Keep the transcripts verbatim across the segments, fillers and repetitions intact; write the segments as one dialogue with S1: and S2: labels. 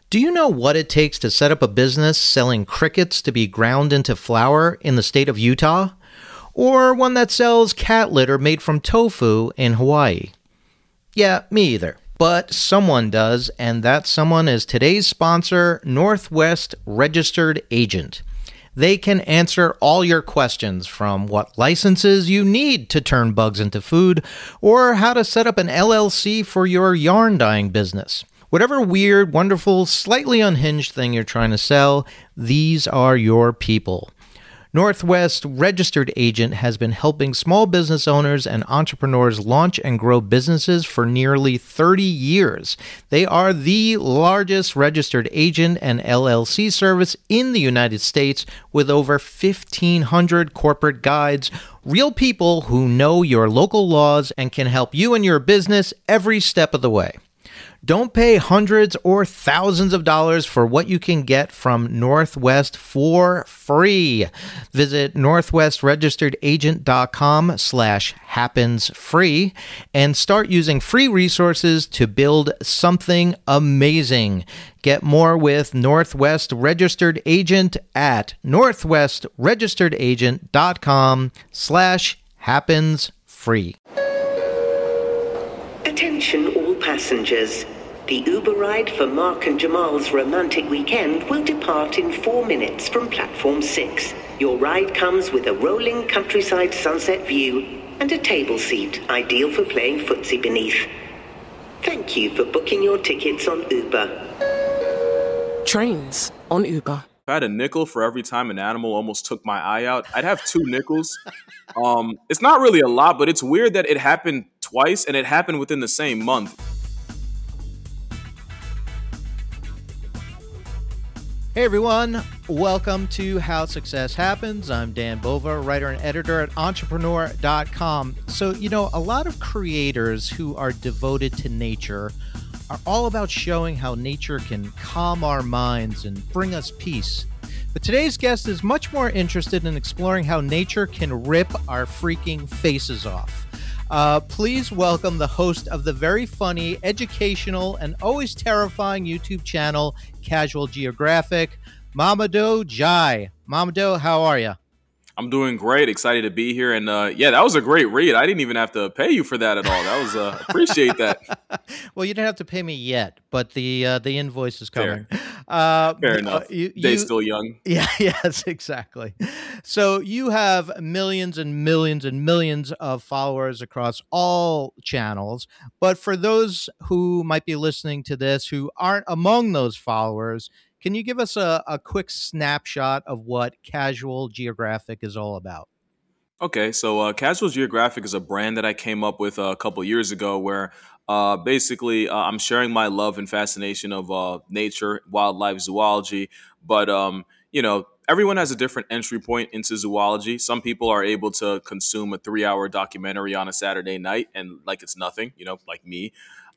S1: Do you know what it takes to set up a business selling crickets to be ground into flour in the state of Utah? Or one that sells cat litter made from tofu in Hawaii? Yeah, me either. But someone does, and that someone is today's sponsor, Northwest Registered Agent. They can answer all your questions, from what licenses you need to turn bugs into food, or how to set up an L L C for your yarn dyeing business. Whatever weird, wonderful, slightly unhinged thing you're trying to sell, these are your people. Northwest Registered Agent has been helping small business owners and entrepreneurs launch and grow businesses for nearly thirty years. They are the largest registered agent and L L C service in the United States, with over fifteen hundred corporate guides, real people who know your local laws and can help you and your business every step of the way. Don't pay hundreds or thousands of dollars for what you can get from Northwest for free. Visit northwestregisteredagent.com slash happens free and start using free resources to build something amazing. Get more with Northwest Registered Agent at northwestregisteredagent.com slash happens free.
S2: Attention all passengers. The Uber ride for Mark and Jamal's romantic weekend will depart in four minutes from platform six. Your ride comes with a rolling countryside sunset view and a table seat ideal for playing footsie beneath. Thank you for booking your tickets on Uber.
S3: Trains on Uber.
S4: If I had a nickel for every time an animal almost took my eye out, I'd have two nickels. Um, it's not really a lot, but it's weird that it happened twice and it happened within the same month.
S1: Hey everyone, welcome to How Success Happens. I'm Dan Bova, writer and editor at entrepreneur dot com. So, you know, a lot of creators who are devoted to nature are all about showing how nature can calm our minds and bring us peace. But today's guest is much more interested in exploring how nature can rip our freaking faces off. Uh, please welcome the host of the very funny, educational, and always terrifying YouTube channel, Casual Geographic, Mamadou Jai. Mamadou, how are you?
S4: I'm doing great. Excited to be here. And uh, yeah, that was a great read. I didn't even have to pay you for that at all. That was, uh, appreciate that.
S1: Well, you didn't have to pay me yet, but the uh, the invoice is coming.
S4: Fair,
S1: uh,
S4: Fair enough. Uh, you, Day's still young.
S1: Yeah, yes, exactly. So you have millions and millions and millions of followers across all channels. But for those who might be listening to this who aren't among those followers, can you give us a, a quick snapshot of what Casual Geographic is all about?
S4: Okay, so uh, Casual Geographic is a brand that I came up with a couple years ago where uh, basically uh, I'm sharing my love and fascination of uh, nature, wildlife, zoology. But, um, you know, everyone has a different entry point into zoology. Some people are able to consume a three-hour documentary on a Saturday night and like it's nothing, you know, like me.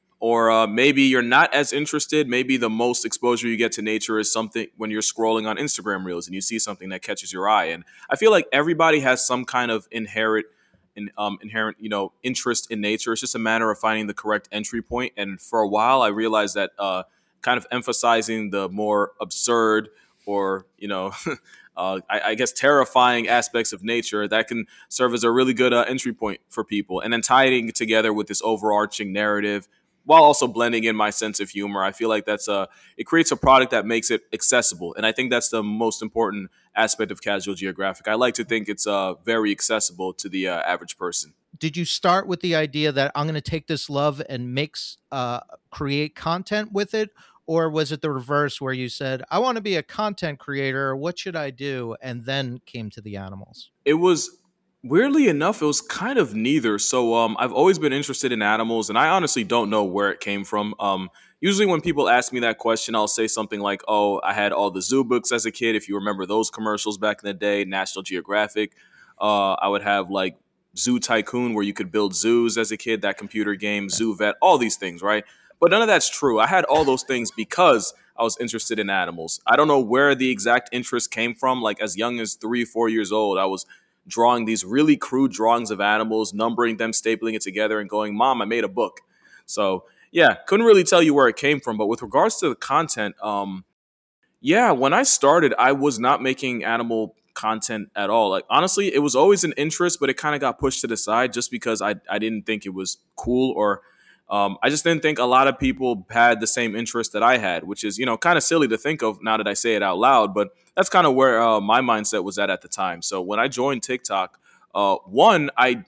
S4: Or uh, maybe you're not as interested. Maybe the most exposure you get to nature is something when you're scrolling on Instagram Reels and you see something that catches your eye. And I feel like everybody has some kind of inherent, in, um, inherent, you know, interest in nature. It's just a matter of finding the correct entry point. And for a while, I realized that uh, kind of emphasizing the more absurd or, you know, uh, I, I guess terrifying aspects of nature that can serve as a really good uh, entry point for people. And then tying it together with this overarching narrative, while also blending in my sense of humor. I feel like that's a, it creates a product that makes it accessible. And I think that's the most important aspect of Casual Geographic. I like to think it's uh, very accessible to the uh, average person.
S1: Did you start with the idea that I'm going to take this love and mix, uh, create content with it? Or was it the reverse where you said, I want to be a content creator. What should I do? And then came to the animals.
S4: It was... Weirdly enough, it was kind of neither. So um, I've always been interested in animals, and I honestly don't know where it came from. Um, usually when people ask me that question, I'll say something like, oh, I had all the zoo books as a kid. If you remember those commercials back in the day, National Geographic. Uh, I would have like Zoo Tycoon, where you could build zoos as a kid, that computer game, Zoo Vet, all these things, right? But none of that's true. I had all those things because I was interested in animals. I don't know where the exact interest came from. Like as young as three, four years old, I was drawing these really crude drawings of animals, numbering them, stapling it together, and going, Mom, I made a book. So yeah, couldn't really tell you where it came from. But with regards to the content, um, yeah, when I started, I was not making animal content at all. Like honestly, it was always an interest, but it kind of got pushed to the side just because I I didn't think it was cool or um, I just didn't think a lot of people had the same interest that I had, which is you know kind of silly to think of now that I say it out loud. But that's kind of where uh, my mindset was at at the time. So when I joined TikTok, uh, one I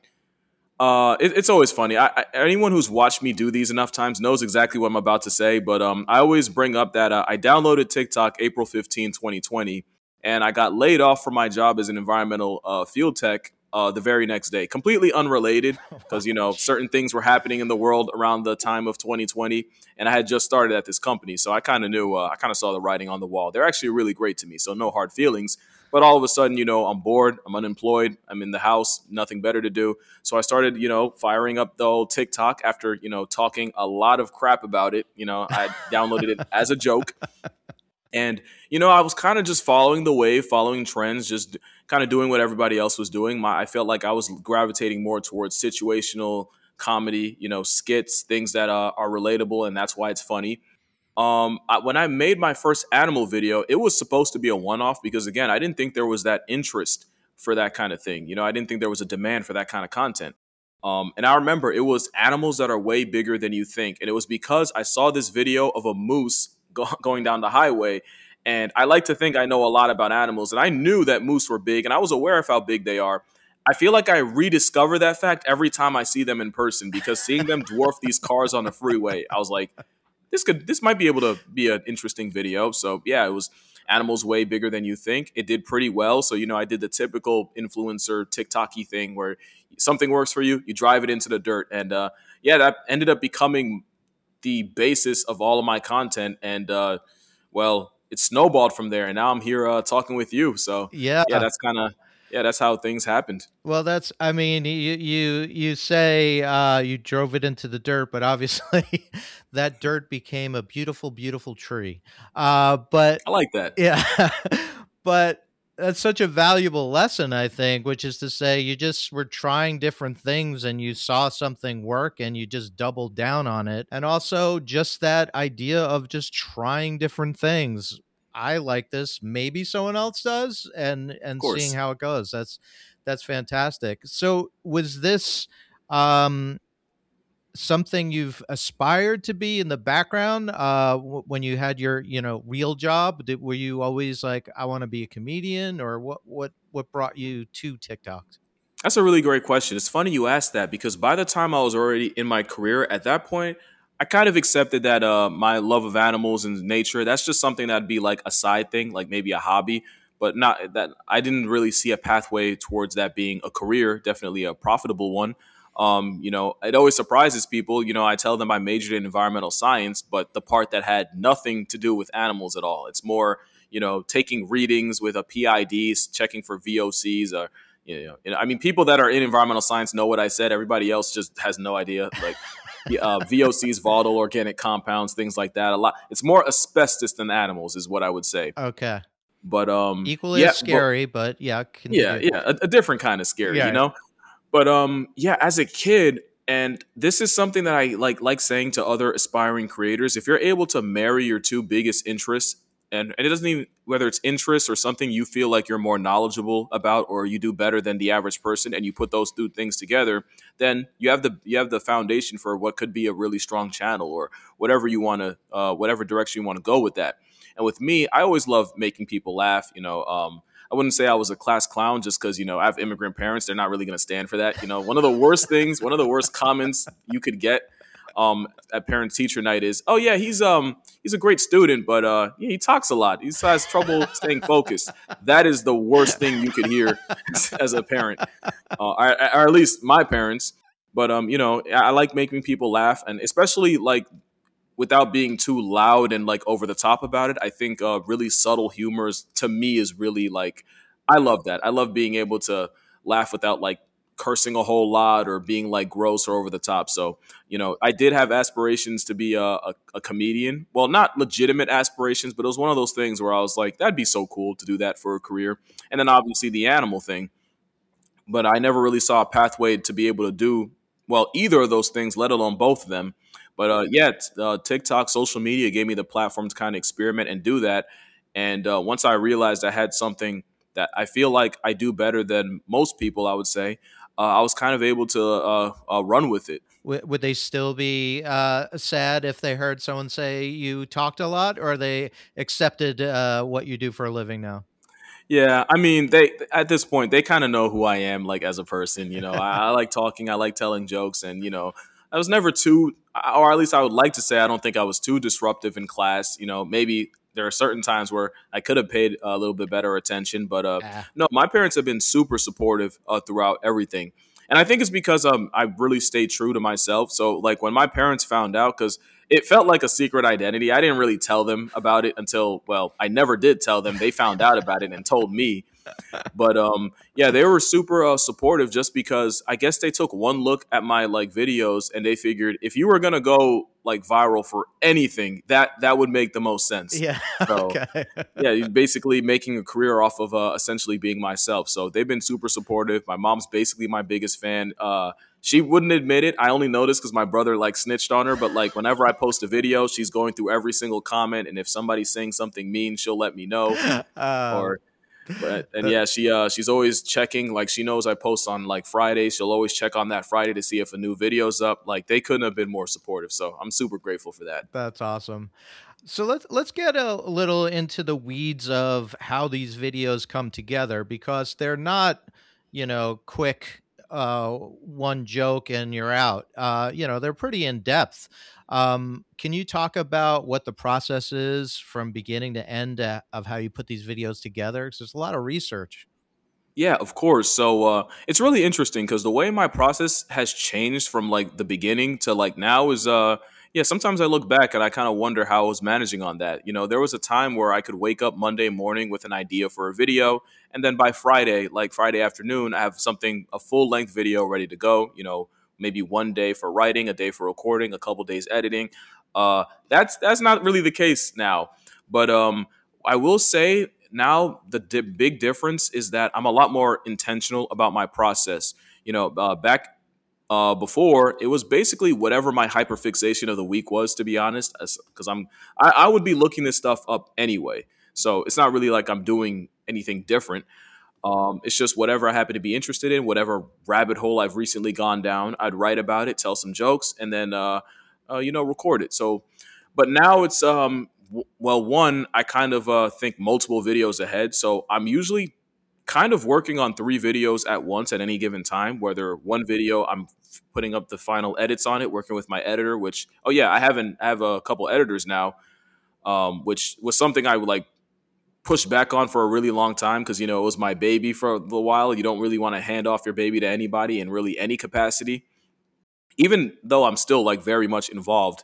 S4: uh, it, it's always funny. I, I, anyone who's watched me do these enough times knows exactly what I'm about to say. But um, I always bring up that uh, I downloaded TikTok April fifteenth, twenty twenty, and I got laid off from my job as an environmental uh, field tech uh, the very next day. Completely unrelated because, you know, certain things were happening in the world around the time of twenty twenty. And I had just started at this company. So I kind of knew, uh, I kind of saw the writing on the wall. They're actually really great to me. So no hard feelings. But all of a sudden, you know, I'm bored, I'm unemployed, I'm in the house, nothing better to do. So I started, you know, firing up the old TikTok after, you know, talking a lot of crap about it. You know, I downloaded it as a joke. And, you know, I was kind of just following the wave, following trends, just kind of doing what everybody else was doing. My, I felt like I was gravitating more towards situational comedy, you know, skits, things that uh, are relatable, and that's why it's funny. Um, I, when I made my first animal video, it was supposed to be a one-off because, again, I didn't think there was that interest for that kind of thing. You know, I didn't think there was a demand for that kind of content. Um, and I remember it was animals that are way bigger than you think. And it was because I saw this video of a moose go- going down the highway. And I like to think I know a lot about animals. And I knew that moose were big, and I was aware of how big they are. I feel like I rediscover that fact every time I see them in person because seeing them dwarf these cars on the freeway, I was like, this could this might be able to be an interesting video. So yeah, it was animals way bigger than you think. It did pretty well. So, you know, I did the typical influencer TikTok-y thing where something works for you, you drive it into the dirt. And uh, yeah, that ended up becoming the basis of all of my content. And uh, well, it snowballed from there. And now I'm here uh, talking with you. So
S1: Yeah.
S4: yeah, that's kind of, yeah, that's how things happened.
S1: Well, that's, I mean, you you you say uh, you drove it into the dirt, but obviously that dirt became a beautiful, beautiful tree. Uh, but
S4: I like that.
S1: yeah, but that's such a valuable lesson, I think, which is to say you just were trying different things and you saw something work and you just doubled down on it. And also just that idea of just trying different things. I like this, maybe someone else does, and
S4: Of
S1: and seeing
S4: course.
S1: how it goes. That's that's fantastic. So was this um something you've aspired to be in the background uh w- when you had your, you know, real job? Did, were you always like, I want to be a comedian, or what what what brought you to TikTok?
S4: That's a really great question. It's funny you asked that because by the time I was already in my career at that point, I kind of accepted that uh, my love of animals and nature, that's just something that'd be like a side thing, like maybe a hobby, but not that I didn't really see a pathway towards that being a career, definitely a profitable one. Um, you know, it always surprises people. You know, I tell them I majored in environmental science, but the part that had nothing to do with animals at all. It's more, you know, taking readings with a P I D, checking for V O Cs, or you know, you know, I mean, people that are in environmental science know what I said. Everybody else just has no idea. Like uh, V O Cs, volatile organic compounds, things like that. A lot. It's more asbestos than animals, is what I would say.
S1: Okay.
S4: But um,
S1: Equally
S4: yeah,
S1: as
S4: but
S1: scary, but yeah,
S4: yeah,
S1: continue.
S4: yeah, a, a different kind of scary, you
S1: Yeah.
S4: know. But um, yeah, as a kid, and this is something that I like like saying to other aspiring creators: if you're able to marry your two biggest interests, and, and it doesn't even whether it's interests or something you feel like you're more knowledgeable about or you do better than the average person, and you put those two things together, then you have the you have the foundation for what could be a really strong channel or whatever you want to uh, whatever direction you want to go with that. And with me, I always love making people laugh. You know, um, I wouldn't say I was a class clown just because, you know, I have immigrant parents. They're not really going to stand for that. You know, one of the worst things, one of the worst comments you could get um, at parent teacher night is, oh, yeah, he's um he's a great student, but uh, yeah, he talks a lot. He has trouble staying focused. That is the worst thing you could hear as a parent, uh, or, or at least my parents. But, um, you know, I like making people laugh, and especially like without being too loud and like over the top about it. I think uh, really subtle humor is, to me, is really like, I love that. I love being able to laugh without like cursing a whole lot or being like gross or over the top. So, you know, I did have aspirations to be a, a, a comedian. Well, not legitimate aspirations, but it was one of those things where I was like, that'd be so cool to do that for a career. And then obviously the animal thing. But I never really saw a pathway to be able to do, well, either of those things, let alone both of them. But uh, yeah, t- uh, TikTok, social media gave me the platform to kind of experiment and do that. And uh, once I realized I had something that I feel like I do better than most people, I would say, uh, I was kind of able to uh, uh, run with it.
S1: W- would they still be uh, sad if they heard someone say you talked a lot, or they accepted uh, what you do for a living now?
S4: Yeah, I mean, they at this point they kind of know who I am, like as a person. You know, I, I like talking, I like telling jokes, and you know, I was never too, or at least I would like to say, I don't think I was too disruptive in class. You know, maybe there are certain times where I could have paid a little bit better attention, but uh,
S1: Ah,
S4: no, my parents have been super supportive uh, throughout everything. And I think it's because um, I really stayed true to myself. So, like, when my parents found out, because it felt like a secret identity. I didn't really tell them about it until, well, I never did tell them. They found out about it and told me. But um, yeah, they were super uh, supportive just because I guess they took one look at my like videos and they figured if you were gonna go like viral for anything, that that would make the most sense.
S1: yeah.
S4: So
S1: Okay.
S4: yeah, he's basically making a career off of uh, essentially being myself. So they've been super supportive. My mom's basically my biggest fan. Uh, she wouldn't admit it. I only noticed because my brother like snitched on her. But like whenever I post a video, she's going through every single comment, and if somebody's saying something mean, she'll let me know.
S1: um,
S4: Or but and
S1: that-
S4: yeah, she uh she's always checking. Like she knows I post on like Fridays. She'll always check on that Friday to see if a new video's up. Like they couldn't have been more supportive. So I'm super grateful for that.
S1: that's awesome. So let's let's get a little into the weeds of how these videos come together, because they're not, you know, quick uh one joke and you're out. Uh you know, they're pretty in depth. Um can you talk about what the process is from beginning to end uh, of how you put these videos together? 'Cause there's a lot of research.
S4: Yeah, of course. So uh, it's really interesting because the way my process has changed from like the beginning to like now is, uh, yeah, sometimes I look back and I kind of wonder how I was managing on that. You know, there was a time where I could wake up Monday morning with an idea for a video. And then by Friday, like Friday afternoon, I have something, a full length video ready to go. You know, maybe one day for writing, a day for recording, a couple days editing. Uh, that's that's not really the case now. But um, I will say now the di- big difference is that I'm a lot more intentional about my process. You know, uh, back uh, before it was basically whatever my hyperfixation of the week was, to be honest, because I'm I, I would be looking this stuff up anyway. So it's not really like I'm doing anything different. Um, it's just whatever I happen to be interested in, whatever rabbit hole I've recently gone down. I'd write about it, tell some jokes, and then uh, uh, you know record it. So, but now it's um, w- well, one I kind of uh, think multiple videos ahead. So I'm usually kind of working on three videos at once at any given time. Whether one video I'm f- putting up the final edits on it, working with my editor. Which oh yeah, I haven't I have a couple editors now, um, which was something I would like pushed back on for a really long time because you know it was my baby for a little while. You don't really want to hand off your baby to anybody in really any capacity, even though I'm still like very much involved.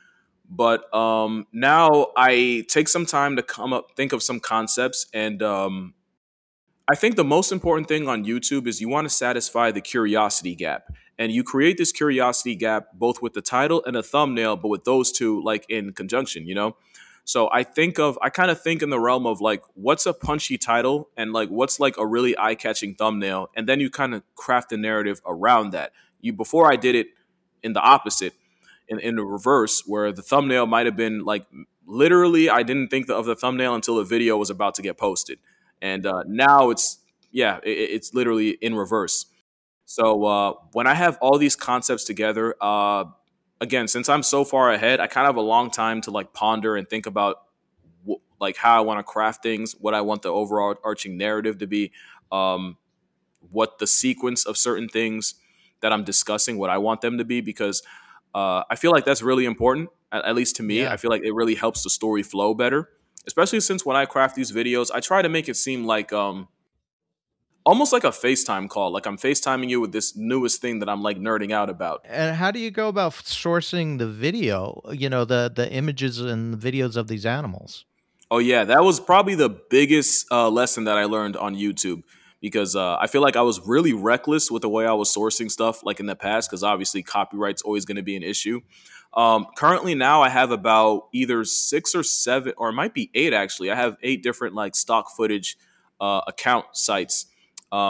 S4: But um, now I take some time to come up, think of some concepts, and um, I think the most important thing on YouTube is you want to satisfy the curiosity gap. And you create this curiosity gap both with the title and a thumbnail, but with those two like in conjunction, you know? So I think of, I kind of think in the realm of like, what's a punchy title and like, what's like a really eye catching thumbnail? And then you kind of craft a narrative around that. You, before I did it in the opposite, in, in the reverse, where the thumbnail might have been like, literally, I didn't think of the thumbnail until the video was about to get posted. And uh, now it's, yeah, it, it's literally in reverse. So uh, when I have all these concepts together, uh, again, since I'm so far ahead, I kind of have a long time to like ponder and think about wh- like how I want to craft things, what I want the overall arching narrative to be, um, what the sequence of certain things that I'm discussing, what I want them to be, because uh, I feel like that's really important. At, at least to me, I
S1: Yeah.
S4: feel like it really helps the story flow better. Especially since when I craft these videos, I try to make it seem like um, almost like a FaceTime call. Like I'm FaceTiming you with this newest thing that I'm like nerding out about.
S1: And how do you go about sourcing the video, you know, the the images and the videos of these animals?
S4: Oh yeah, that was probably the biggest uh, lesson that I learned on YouTube because uh, I feel like I was really reckless with the way I was sourcing stuff like in the past because obviously copyright's always going to be an issue. Um, currently now I have about either six or seven, or it might be eight actually. I have eight different like stock footage uh, account sites um,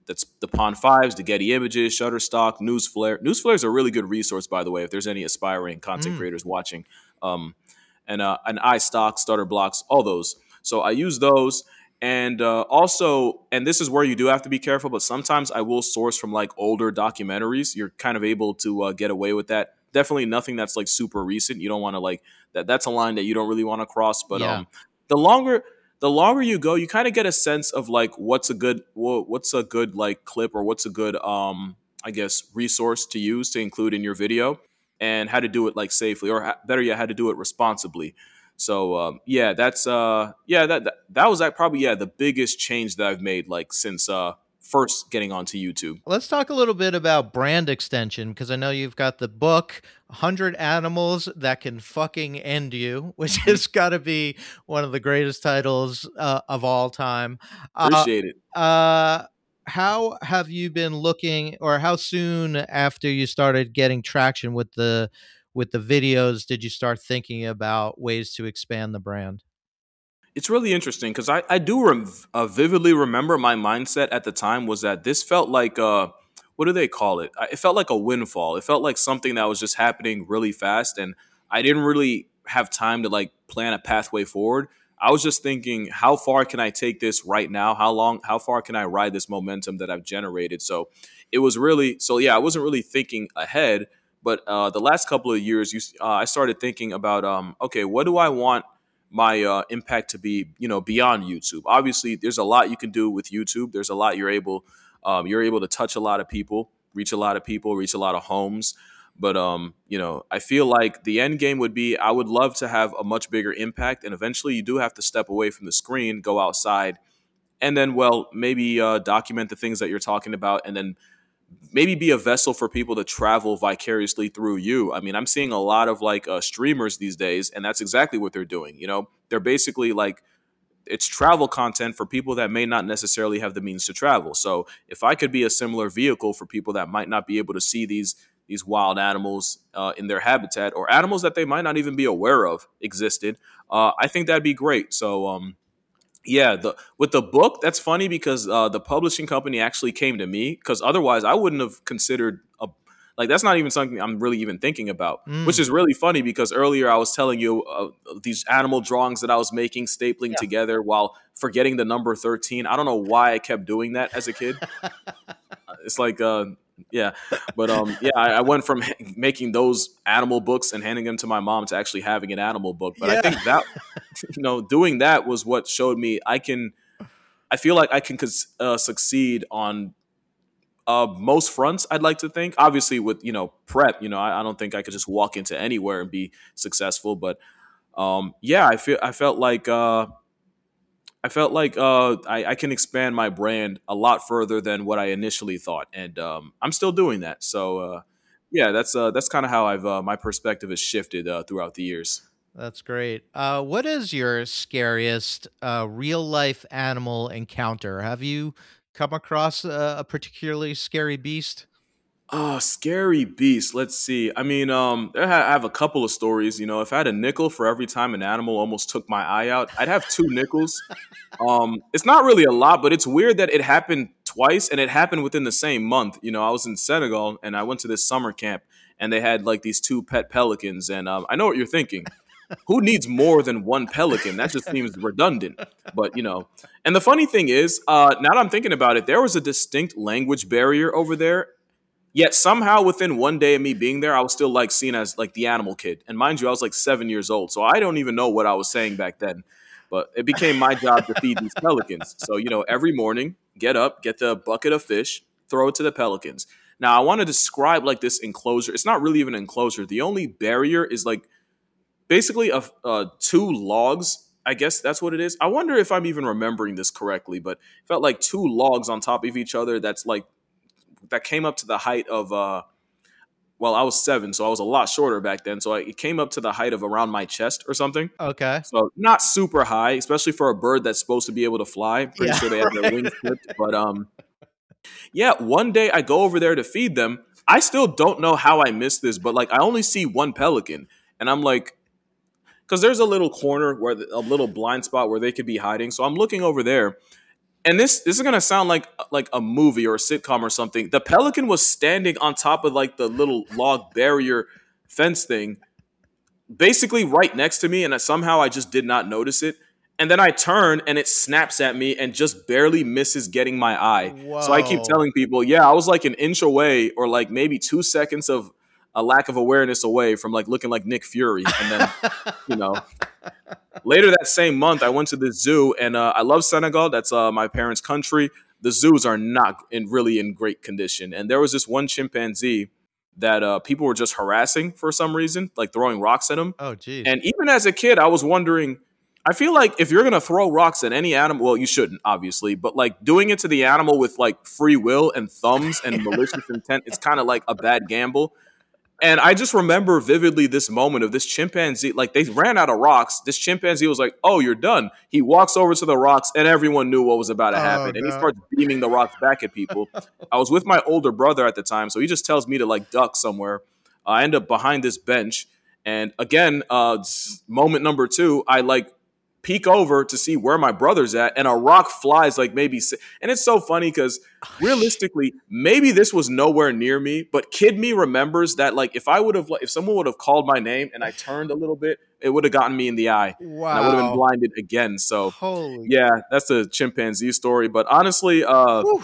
S4: that's the Pond Fives, the Getty Images, Shutterstock, Newsflare. Newsflare is a really good resource, by the way, if there's any aspiring content
S1: Mm.
S4: creators watching. Um, and uh, and iStock, Stutter Blocks, all those. So I use those. And uh, also, and this is where you do have to be careful, but sometimes I will source from like older documentaries. You're kind of able to uh, get away with that. Definitely nothing that's like super recent. You don't want to like that. That's a line that you don't really want to cross. But
S1: Yeah.
S4: um, the longer the longer you go, you kind of get a sense of like what's a good wha- what's a good like clip or what's a good um I guess resource to use to include in your video, and how to do it like safely, or ha- better yet, how to do it responsibly. So um, yeah, that's uh, yeah that, that that was like probably yeah the biggest change that I've made like since uh, first getting onto YouTube.
S1: Let's talk a little bit about brand extension, because I know you've got the book one hundred Animals That Can Fucking End You, which has got to be one of the greatest titles uh, of all time. Uh,
S4: Appreciate it.
S1: uh, how have you been looking, or how soon after you started getting traction with the with the videos did you start thinking about ways to expand the brand?
S4: It's really interesting because I, I do rem- uh, vividly remember my mindset at the time was that this felt like uh what do they call it? I- It felt like a windfall. It felt like something that was just happening really fast, and I didn't really have time to like plan a pathway forward. I was just thinking, how far can I take this right now? How long? How far can I ride this momentum that I've generated? So it was really so yeah. I wasn't really thinking ahead, but uh, the last couple of years, you s- uh, I started thinking about um okay, what do I want my uh, impact to be, you know, beyond YouTube. Obviously, there's a lot you can do with YouTube. There's a lot you're able, um, you're able to touch a lot of people, reach a lot of people, reach a lot of homes. But um, you know, I feel like the end game would be I would love to have a much bigger impact, and eventually you do have to step away from the screen, go outside, and then well, maybe uh, document the things that you're talking about, and then maybe be a vessel for people to travel vicariously through you. I mean, I'm seeing a lot of like uh, streamers these days, and that's exactly what they're doing. You know, they're basically like it's travel content for people that may not necessarily have the means to travel. So if I could be a similar vehicle for people that might not be able to see these these wild animals uh, in their habitat, or animals that they might not even be aware of existed, uh, I think that'd be great. So um, yeah, the with the book, that's funny because uh, the publishing company actually came to me, because otherwise I wouldn't have considered a like that's not even something I'm really even thinking about. Which
S1: Mm.
S4: is really funny because earlier I was telling you uh, these animal drawings that I was making, stapling together while forgetting the number thirteen. I don't know why I kept doing that as a kid. It's like uh, yeah, but um, yeah, I, I went from making those animal books and handing them to my mom to actually having an animal book. But I
S1: Yeah.
S4: think that you know, doing that was what showed me I can. I feel like I can uh, succeed on uh, most fronts. I'd like to think, obviously, with you know prep. You know, I, I don't think I could just walk into anywhere and be successful. But um, yeah, I feel I felt like uh, I felt like uh, I, I can expand my brand a lot further than what I initially thought, and um, I'm still doing that. So uh, yeah, that's uh, that's kind of how I've uh, my perspective has shifted uh, throughout the years.
S1: That's great. Uh, what is your scariest uh, real life animal encounter? Have you come across a, a particularly scary beast?
S4: Oh, scary beast. Let's see. I mean, um, I ha- I have a couple of stories. You know, if I had a nickel for every time an animal almost took my eye out, I'd have two nickels. Um, it's not really a lot, but it's weird that it happened twice, and it happened within the same month. You know, I was in Senegal and I went to this summer camp, and they had like these two pet pelicans. And um, I know what you're thinking. Who needs more than one pelican? That just seems redundant. But you know, and the funny thing is, uh, now that I'm thinking about it, there was a distinct language barrier over there. Yet somehow within one day of me being there, I was still like seen as like the animal kid. And mind you, I was like seven years old. So I don't even know what I was saying back then. But it became my job to feed these pelicans. So, you know, every morning, get up, get the bucket of fish, throw it to the pelicans. Now, I want to describe like this enclosure. It's not really even an enclosure. The only barrier is like basically a, uh, two logs. I guess that's what it is. I wonder if I'm even remembering this correctly, but it felt like two logs on top of each other that's like that came up to the height of uh well I was seven, so I was a lot shorter back then, so I, it came up to the height of around my chest or something.
S1: Okay.
S4: So not super high, especially for a bird that's supposed to be able to fly. Pretty
S1: Yeah,
S4: sure they have their
S1: right.
S4: wings clipped. But um yeah, one day I go over there to feed them. I still don't know how I missed this, but like I only see one pelican, and I'm like, because there's a little corner where the, a little blind spot where they could be hiding, so I'm looking over there. And this this is gonna sound like like a movie or a sitcom or something. The pelican was standing on top of like the little log barrier fence thing, basically right next to me, and somehow I just did not notice it. And then I turn and it snaps at me and just barely misses getting my eye. So I keep
S1: Whoa.
S4: telling people, yeah, I was like an inch away or like maybe two seconds of a lack of awareness away from like looking like Nick Fury. And then, you know, later that same month, I went to the zoo, and uh, I love Senegal. That's uh, my parents' country. The zoos are not in really in great condition. And there was this one chimpanzee that uh, people were just harassing for some reason, like throwing rocks at him.
S1: Oh, geez.
S4: And even as a kid, I was wondering, I feel like if you're going to throw rocks at any animal, well, you shouldn't, obviously, but like doing it to the animal with like free will and thumbs and malicious intent, it's kind of like a bad gamble. And I just remember vividly this moment of this chimpanzee, like they ran out of rocks. This chimpanzee was like, oh, you're done. He walks over to the rocks and everyone knew what was about to happen.
S1: Oh,
S4: And he
S1: no.
S4: starts beaming the rocks back at people. I was with my older brother at the time, so he just tells me to like duck somewhere. I end up behind this bench. And again, uh, moment number two, I like peek over to see where my brother's at, and a rock flies like maybe si- and it's so funny because realistically maybe this was nowhere near me, but kid me remembers that like if I would have if someone would have called my name and I turned a little bit, it would have gotten me in the eye. And I would have been
S1: Wow.
S4: blinded again. So
S1: Holy.
S4: yeah, that's the chimpanzee story. But honestly, uh
S1: Whew.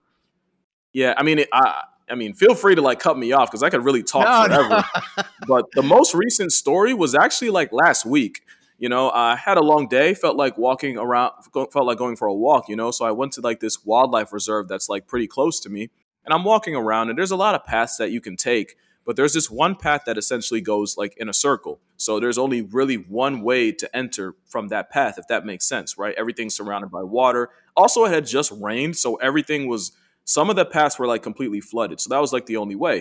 S4: yeah, I mean it, I I mean, feel free to like cut me off because I could really talk
S1: No,
S4: forever.
S1: no.
S4: But the most recent story was actually like last week. You know, I had a long day, felt like walking around, felt like going for a walk, you know. So I went to like this wildlife reserve that's like pretty close to me. And I'm walking around, and there's a lot of paths that you can take. But there's this one path that essentially goes like in a circle. So there's only really one way to enter from that path, if that makes sense, right? Everything's surrounded by water. Also, it had just rained. So everything was, some of the paths were like completely flooded. So that was like the only way.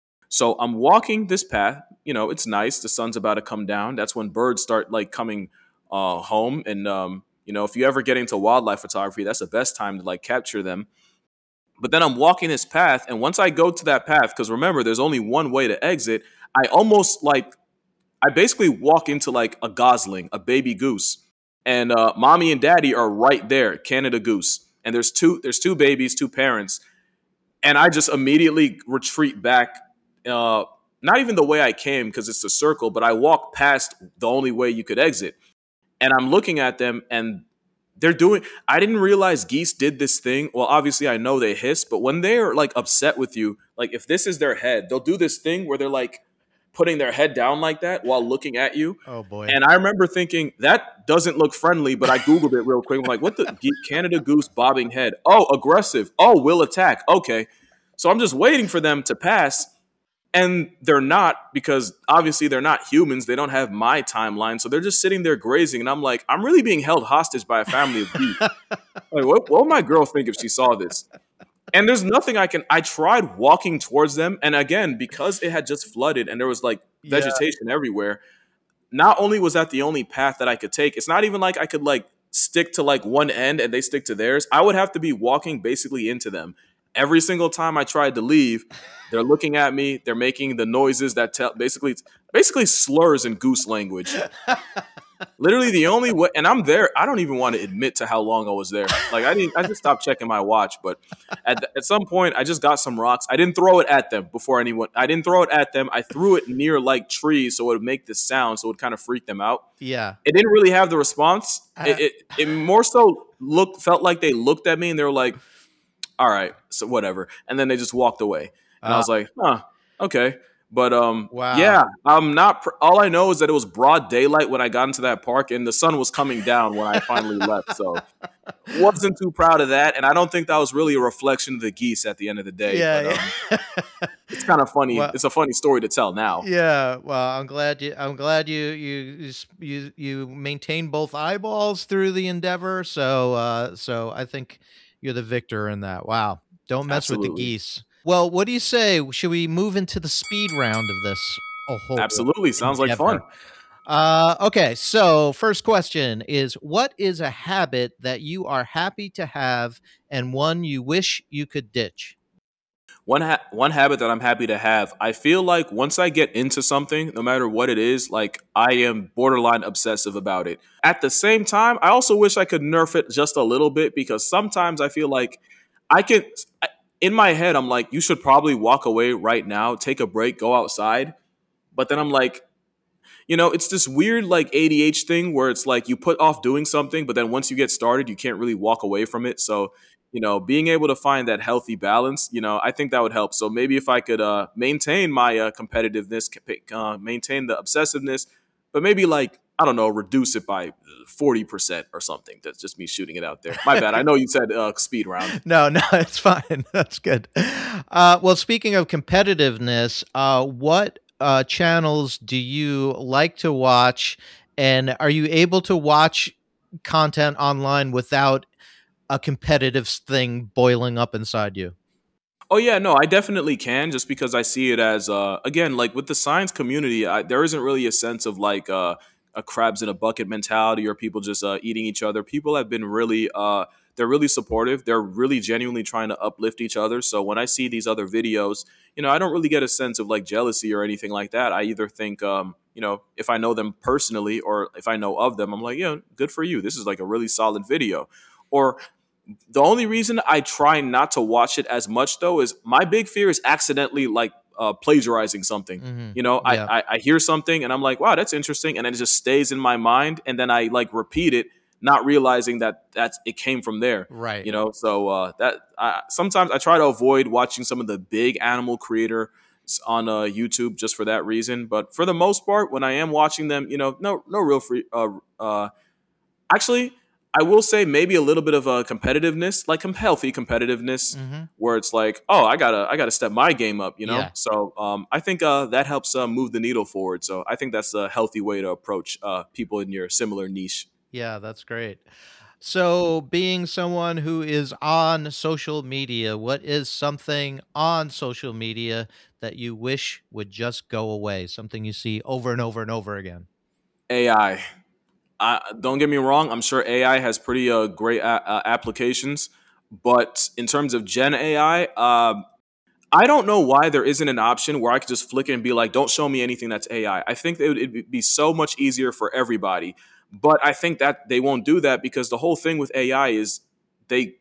S4: So I'm walking this path. You know, it's nice. The sun's about to come down. That's when birds start like coming uh, home. And, um, you know, if you ever get into wildlife photography, that's the best time to like capture them. But then I'm walking this path. And once I go to that path, because remember, there's only one way to exit, I almost like, I basically walk into like a gosling, a baby goose. And uh, mommy and daddy are right there, Canada goose. And there's two, there's two babies, two parents. And I just immediately retreat back. Uh, not even the way I came because it's a circle, but I walk past the only way you could exit. And I'm looking at them and they're doing, I didn't realize geese did this thing. Well, obviously I know they hiss, but when they're like upset with you, like if this is their head, they'll do this thing where they're like putting their head down like that while looking at you.
S1: Oh, boy.
S4: And I remember thinking that doesn't look friendly, but I Googled it real quick. I'm like, what the ge- Canada goose bobbing head? Oh, aggressive. Oh, will attack. Okay. So I'm just waiting for them to pass. And they're not, because obviously they're not humans. They don't have my timeline. So they're just sitting there grazing. And I'm like, I'm really being held hostage by a family of geese. Like, what, what would my girl think if she saw this? And there's nothing I can, I tried walking towards them. And again, because it had just flooded and there was like
S1: Yeah.
S4: vegetation everywhere, not only was that the only path that I could take, it's not even like I could like stick to like one end and they stick to theirs. I would have to be walking basically into them. Every single time I tried to leave, they're looking at me. They're making the noises that tell basically basically slurs in goose language. Literally the only way, and I'm there. I don't even want to admit to how long I was there. Like I didn't. I just stopped checking my watch. But at at some point, I just got some rocks. I didn't throw it at them before anyone. I didn't throw it at them. I threw it near like trees so it would make this sound, so it would kind of freak them out.
S1: Yeah.
S4: It didn't really have the response. It it, it more so looked felt like they looked at me and they were like, all right, so whatever. And then they just walked away. And uh, I was like, huh, okay. But um,
S1: wow.
S4: yeah, I'm not, pr- all I know is that it was broad daylight when I got into that park and the sun was coming down when I finally left. So wasn't too proud of that. And I don't think that was really a reflection of the geese at the end of the day.
S1: Yeah.
S4: But, um, it's kind of funny. Well, it's a funny story to tell now.
S1: Yeah. Well, I'm glad you, I'm glad you, you, you, you maintain both eyeballs through the endeavor. So, uh, so I think you're the victor in that. Wow. Don't mess
S4: Absolutely.
S1: with the geese. Well, what do you say? Should we move into the speed round of this? Oh,
S4: absolutely. Sounds endeavor. like fun.
S1: Uh, okay. So first question is, what is a habit that you are happy to have and one you wish you could ditch?
S4: one ha- one habit that I'm happy to have. I feel like once I get into something, no matter what it is, like I am borderline obsessive about it. At the same time, I also wish I could nerf it just a little bit because sometimes I feel like I can. I- In my head, I'm like, you should probably walk away right now, take a break, go outside. But then I'm like, you know, it's this weird like A D H thing where it's like you put off doing something, but then once you get started, you can't really walk away from it. So, you know, being able to find that healthy balance, you know, I think that would help. So maybe if I could uh, maintain my uh, competitiveness, uh, maintain the obsessiveness, but maybe like, I don't know, reduce it by forty percent or something. That's just me shooting it out there. My bad. I know you said uh, speed round.
S1: No, no, it's fine. That's good. Uh, well, speaking of competitiveness, uh, what uh, channels do you like to watch? And are you able to watch content online without a competitive thing boiling up inside you?
S4: Oh yeah, no, I definitely can just because I see it as uh again, like with the science community, I, there isn't really a sense of like uh a crabs in a bucket mentality or people just uh, eating each other. People have been really uh they're really supportive. They're really genuinely trying to uplift each other. So when I see these other videos, you know, I don't really get a sense of like jealousy or anything like that. I either think um you know, if I know them personally or if I know of them, I'm like, yeah, good for you. This is like a really solid video. Or the only reason I try not to watch it as much though is my big fear is accidentally like uh, plagiarizing something.
S1: Hmm.
S4: You know, I,
S1: Yeah.
S4: I I hear something and I'm like, wow, that's interesting, and then it just stays in my mind, and then I like repeat it, not realizing that that's it came from there.
S1: Right.
S4: You know, so uh, that I, sometimes I try to avoid watching some of the big animal creators on uh, YouTube just for that reason. But for the most part, when I am watching them, you know, no no real free. Uh, uh, Actually, I will say maybe a little bit of a competitiveness, like com- healthy competitiveness,
S1: Hmm.
S4: where it's like, oh, I gotta, I gotta step my game up, you know.
S1: Yeah.
S4: So um, I think uh, that helps uh, move the needle forward. So I think that's a healthy way to approach uh, people in your similar niche.
S1: Yeah, that's great. So, being someone who is on social media, what is something on social media that you wish would just go away? Something you see over and over and over again?
S4: A I. Don't get me wrong. I'm sure A I has pretty uh, great a- uh, applications, but in terms of Gen A I, uh, I don't know why there isn't an option where I could just flick it and be like, don't show me anything that's A I. I I think it would it'd be so much easier for everybody. But I think that they won't do that because the whole thing with A I is they,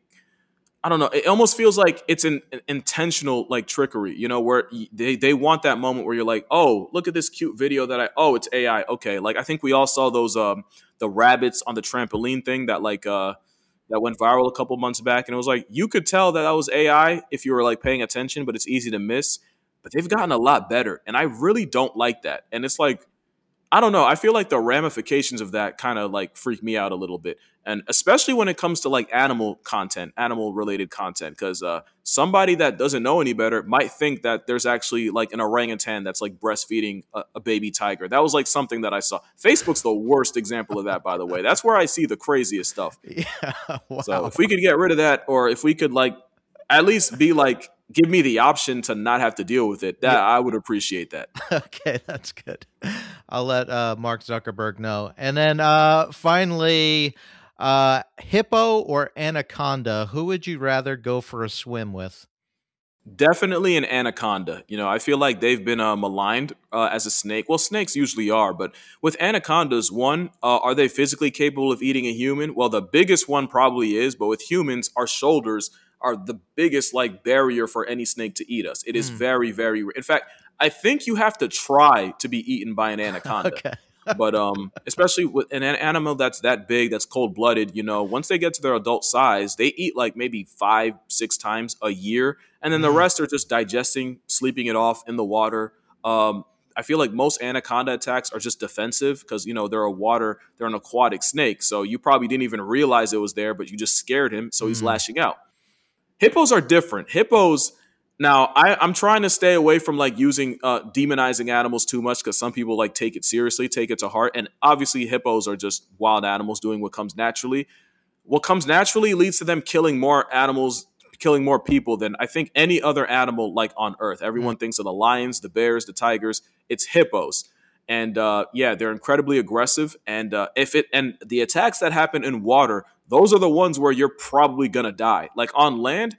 S4: I don't know, it almost feels like it's an, an intentional like trickery, you know, where y- they, they want that moment where you're like, oh, look at this cute video that I, oh, it's A I. Okay. Like I think we all saw those, um, the rabbits on the trampoline thing that like, uh, that went viral a couple months back, and it was like you could tell that that was A I if you were like paying attention, but it's easy to miss. But they've gotten a lot better, and I really don't like that. And it's like I don't know. I feel like the ramifications of that kind of like freak me out a little bit. And especially when it comes to like animal content, animal related content, because uh, somebody that doesn't know any better might think that there's actually like an orangutan that's like breastfeeding a, a baby tiger. That was like something that I saw. Facebook's the worst example of that, by the way. That's where I see the craziest stuff.
S1: Yeah.
S4: So
S1: Wow.
S4: if we could get rid of that, or if we could like at least be like, give me the option to not have to deal with it, that
S1: Yeah.
S4: I would appreciate that.
S1: Okay, that's good. I'll let uh, Mark Zuckerberg know. And then uh, finally, uh, hippo or anaconda, who would you rather go for a swim with?
S4: Definitely an anaconda. You know, I feel like they've been uh, maligned uh, as a snake. Well, snakes usually are, but with anacondas, one, uh, are they physically capable of eating a human? Well, the biggest one probably is, but with humans, our shoulders are the biggest like barrier for any snake to eat us. It is
S1: Mm.
S4: very, very. In fact, I think you have to try to be eaten by an anaconda.
S1: Okay.
S4: But um, especially with an an animal that's that big, that's cold blooded, you know, once they get to their adult size, they eat like maybe five, six times a year, and then the
S1: Mm.
S4: rest are just digesting, sleeping it off in the water. Um, I feel like most anaconda attacks are just defensive because you know they're a water, they're an aquatic snake, so you probably didn't even realize it was there, but you just scared him, so he's
S1: Mm.
S4: lashing out. Hippos are different. Hippos. Now, I, I'm trying to stay away from like using uh, demonizing animals too much because some people like take it seriously, take it to heart, and obviously hippos are just wild animals doing what comes naturally. What comes naturally leads to them killing more animals, killing more people than I think any other animal like on Earth.
S1: Mm.
S4: Everyone thinks of the lions, the bears, the tigers. It's hippos, and uh, yeah, they're incredibly aggressive. And uh, if it and the attacks that happen in water, those are the ones where you're probably gonna die. Like on land,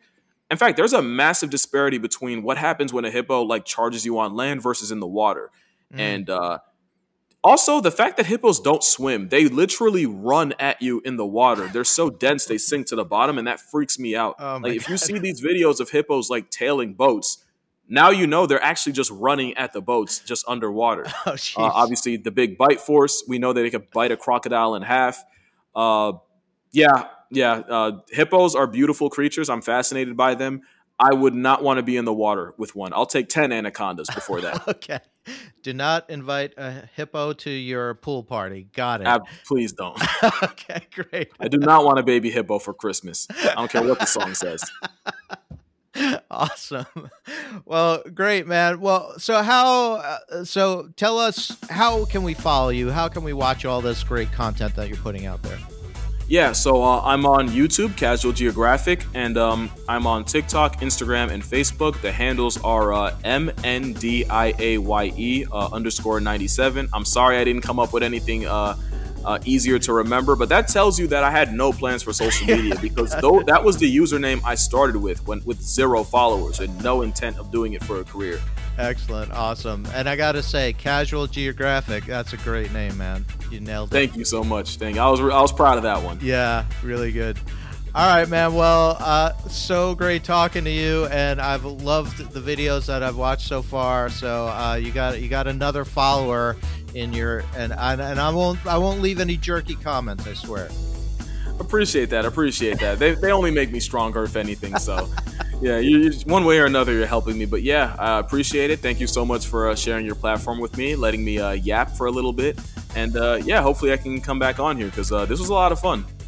S4: In fact, there's a massive disparity between what happens when a hippo like charges you on land versus in the water. Mm. And uh, also the fact that hippos don't swim, they literally run at you in the water. They're so dense, they sink to the bottom, and that freaks me out.
S1: Oh
S4: like if
S1: God.
S4: you see these videos of hippos like tailing boats, now you know they're actually just running at the boats just underwater.
S1: Oh,
S4: uh, obviously, the big bite force, we know that they can bite a crocodile in half. Uh, yeah, yeah. Uh, hippos are beautiful creatures. I'm fascinated by them. I would not want to be in the water with one. I'll take ten anacondas before that.
S1: Okay. Do not invite a hippo to your pool party. Got it.
S4: Uh, please don't.
S1: Okay, great.
S4: I do not want a baby hippo for Christmas. I don't care what the song says.
S1: Awesome. Well, great, man. Well, so how, uh, so tell us, how can we follow you? How can we watch all this great content that you're putting out there?
S4: Yeah, so uh, I'm on YouTube, Casual Geographic, and um, I'm on TikTok, Instagram, and Facebook. The handles are uh, M N D I A Y E uh, underscore ninety-seven. I'm sorry I didn't come up with anything uh, uh, easier to remember, but that tells you that I had no plans for social media because though that was the username I started with when with zero followers and no intent of doing it for a career.
S1: Excellent. Awesome. And I got to say, Casual Geographic, that's a great name, man. You nailed it.
S4: Thank you so much. Thank you. I was I was proud of that one.
S1: Yeah, really good. All right, man. Well, uh, so great talking to you, and I've loved the videos that I've watched so far. So uh, you got you got another follower in your, and I, and I won't I won't leave any jerky comments, I swear.
S4: Appreciate that. Appreciate that. They they only make me stronger, if anything. So, yeah, you, you, one way or another, you're helping me. But yeah, I appreciate it. Thank you so much for uh, sharing your platform with me, letting me uh, yap for a little bit. And uh, yeah, hopefully I can come back on here because uh, this was a lot of fun.